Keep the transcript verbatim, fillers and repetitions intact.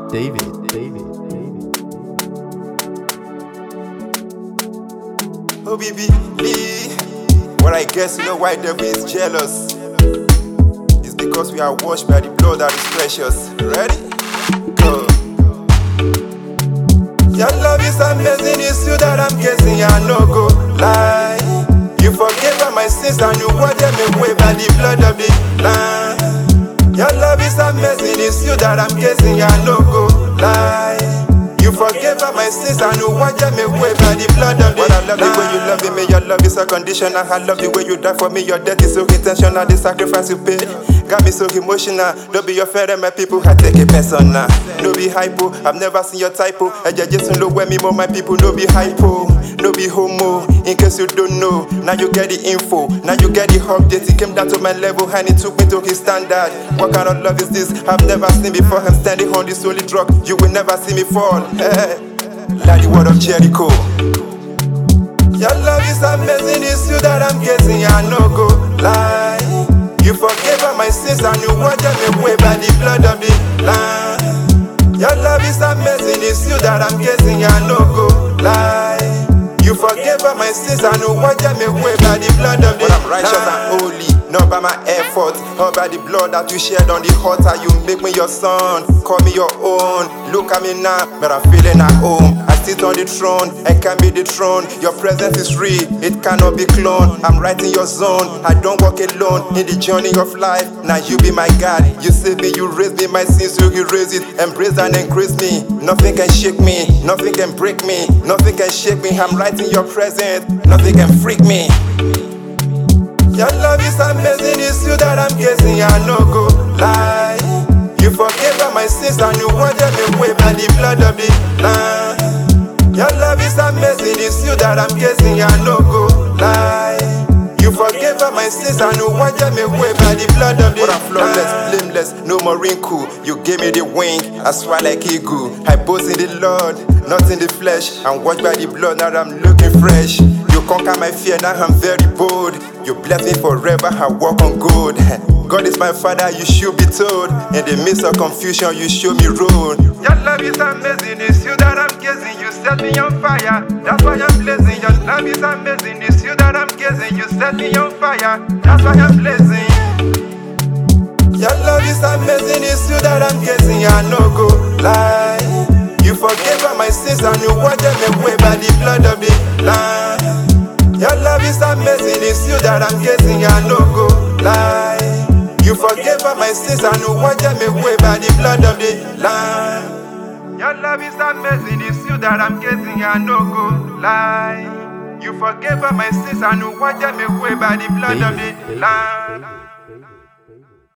David, David, David. Oh, baby, Lee. Well, I guess you know why devil is jealous. It's because we are washed by the blood that is precious. Ready? Go. Your love is amazing, it's you that I'm guessing, I no go lie. You forgave all my sins and you washed them away by the blood of the Lamb. Your love is amazing, it's you that I'm guessing, I no go lie. You forgave all my sins and you washed them away by the blood of the Lamb. I love the way you love me, your love is unconditional. I love the way you die for me, your death is so intentional. The sacrifice you pay got me so emotional. Don't be your friend and my people, I take it personal. No be hypo, I've never seen your typo. I just know where me more my people, no be hypo, no be homo. In case you don't know, now you get the info, now you get the update. He came down to my level and he took me to his standard. What kind of love is this? I've never seen before. I'm standing on this holy drug, you will never see me fall. Hey, like the word of Jericho. Your love is amazing, it's you that I'm guessing, I no go lie. You forgave all my sins and you washed them away by the blood of the Lamb. Your love is amazing, it's you that I'm guessing, I no go lie. You forgave all my sins and you washed them away by the blood of the Lamb. But I'm righteous and holy, not by my effort, or by the blood that you shed on the altar. You make me your son, call me your own. Look at me now, but I'm feeling at home. I sit on the throne, I can be the throne. Your presence is real, it cannot be cloned. I'm right in your zone, I don't walk alone in the journey of life. Now you be my God, you save me, you raise me. My sins you erase it, embrace and increase me. Nothing can shake me, nothing can break me, nothing can shake me. I'm right in your presence, nothing can freak me. Your love is amazing, it's you that I'm guessing, I no go lie. You forgave all my sins and you washed them away by the blood of the Lamb. Your love is amazing, it's you that I'm guessing, I no go lie. You forgave all my sins and you washed them away by the blood of the Lamb. But I'm flawless, blameless, no more wrinkle. You gave me the wing, I soar like eagle. I boast in the Lord, not in the flesh. I'm washed by the blood, now I'm looking fresh. You conquer my fear, now I'm very bold. You bless me forever, I walk on gold. God is my father, you should be told. In the midst of confusion, you show me road. Your love is amazing, it's you that I'm guessing. You set me on fire, that's why I'm blazing. Your love is amazing, it's you that I'm guessing. You set me on fire, that's why I'm blazing. Your love is amazing, it's you that I'm guessing. I no go lie. You forgave all my sins and you washed them away by the blood of the Lamb. Your love is amazing, it's you that I'm guessing, I no go lie. You forgave all my sins and you washed them away by the blood of the Lamb. Your love is amazing, it's you that I'm guessing, I no go lie. You forgave all my sins and you washed them away by the blood of the Lamb.